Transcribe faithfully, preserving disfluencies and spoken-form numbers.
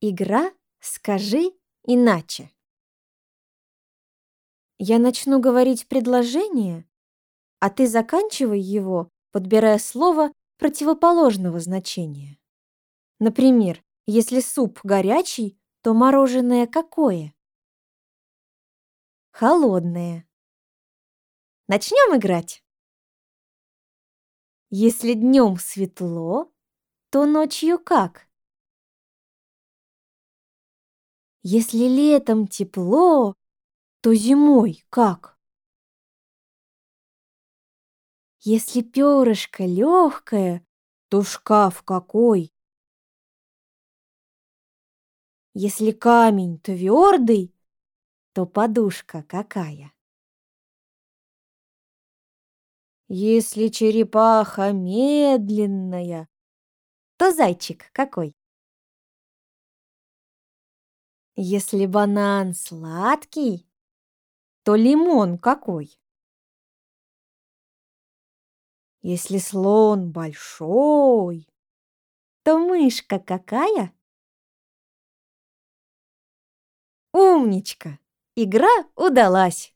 Игра «Скажи иначе». Я начну говорить предложение, а ты заканчивай его, подбирая слово противоположного значения. Например, если суп горячий, то мороженое какое? Холодное. Начнем играть. Если днем светло, то ночью как? Если летом тепло, то зимой как? Если перышко легкое, то шкаф какой? Если камень твердый, то подушка какая? Если черепаха медленная, то зайчик какой? Если банан сладкий, то лимон какой? Если слон большой, то мышка какая? Умничка! Игра удалась!